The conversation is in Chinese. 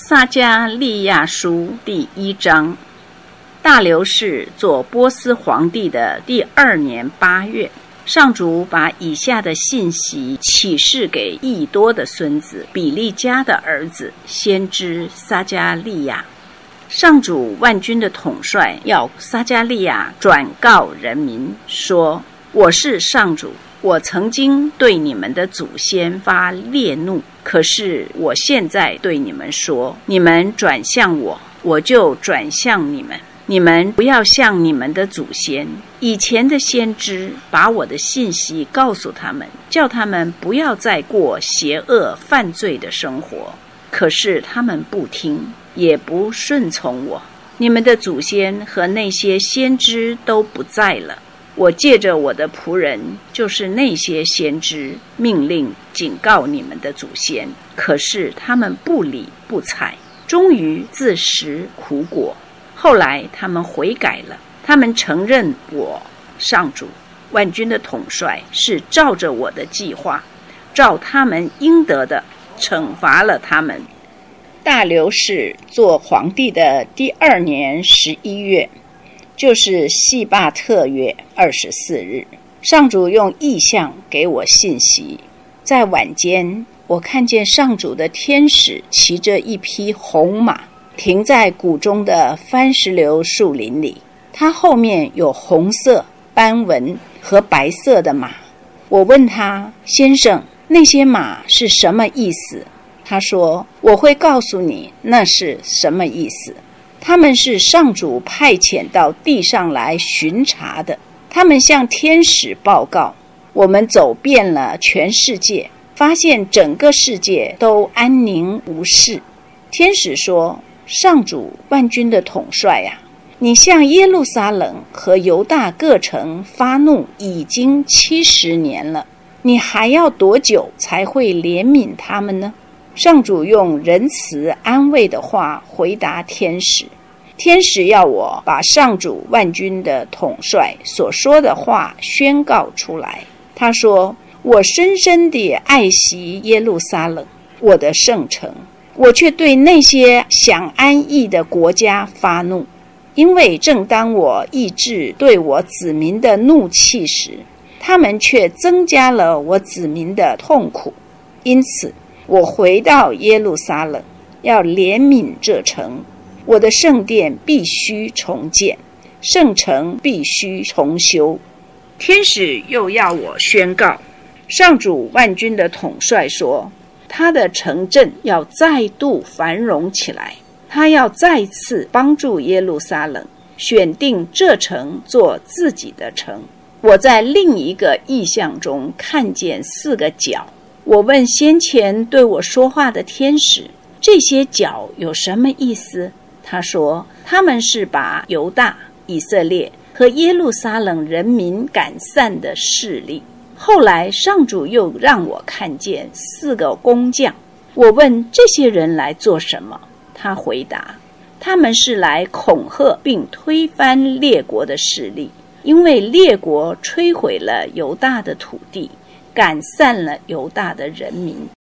撒迦利亚书第1章。大流士做波斯皇帝的第2年8月，上主把以下的信息启示给益多的孙子比利家的儿子先知撒迦利亚。上主万军的统帅要撒迦利亚转告人民说：我是上主，我曾经对你们的祖先发烈怒，可是我现在对你们说，你们转向我，我就转向你们。你们不要像你们的祖先以前的先知，把我的信息告诉他们，叫他们不要再过邪恶犯罪的生活。可是他们不听，也不顺从我。你们的祖先和那些先知都不在了。我借着我的仆人，就是那些先知，命令警告你们的祖先，可是他们不理不睬，终于自食苦果。后来他们悔改了，他们承认我上主万军的统帅是照着我的计划，照他们应得的惩罚了他们。大流士做皇帝的第2年11月，就是细巴特月24日，上主用异象给我信息。在晚间，我看见上主的天使骑着一匹红马，停在谷中的番石榴树林里，他后面有红色斑纹和白色的马。我问他：先生，那些马是什么意思？他说：我会告诉你那是什么意思。他们是上主派遣到地上来巡查的，他们向天使报告，我们走遍了全世界，发现整个世界都安宁无事。天使说：上主万军的统帅啊，你向耶路撒冷和犹大各城发怒已经70年了，你还要多久才会怜悯他们呢？上主用仁慈安慰的话回答天使。天使要我把上主万军的统帅所说的话宣告出来。他说：我深深地爱惜耶路撒冷，我的圣城，我却对那些想安逸的国家发怒，因为正当我抑制对我子民的怒气时，他们却增加了我子民的痛苦。因此我回到耶路撒冷，要怜悯这城，我的圣殿必须重建，圣城必须重修。天使又要我宣告，上主万军的统帅说，他的城镇要再度繁荣起来，他要再次帮助耶路撒冷，选定这城做自己的城。我在另一个异象中看见4个角。我问先前对我说话的天使，这些角有什么意思？他说，他们是把犹大、以色列和耶路撒冷人民赶散的势力。后来上主又让我看见4个工匠。我问这些人来做什么？他回答，他们是来恐吓并推翻列国的势力，因为列国摧毁了犹大的土地，赶散了犹大的人民。